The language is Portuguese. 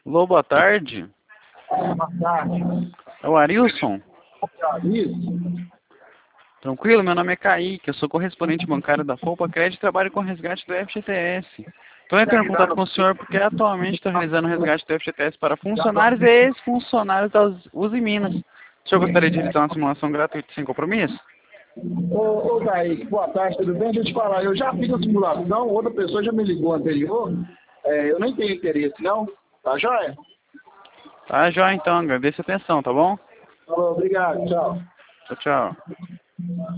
Alô, boa tarde. Boa tarde. É o Arilson? Isso. Tranquilo, meu nome é Kaique, eu sou correspondente bancário da Poupa Crédito e trabalho com resgate do FGTS. Estou entrando em contato com o senhor porque atualmente estou realizando o resgate do FGTS para funcionários e ex-funcionários da Uzi Minas. O senhor gostaria de realizar uma simulação gratuita sem compromisso? Ô Kaique, boa tarde, tudo bem? Deixa eu te falar, eu já fiz a simulação, outra pessoa já me ligou anterior, eu nem tenho interesse não, tá joia? Tá, joia então, agradeço a atenção, tá bom? Falou, obrigado, tchau. Tchau, tchau.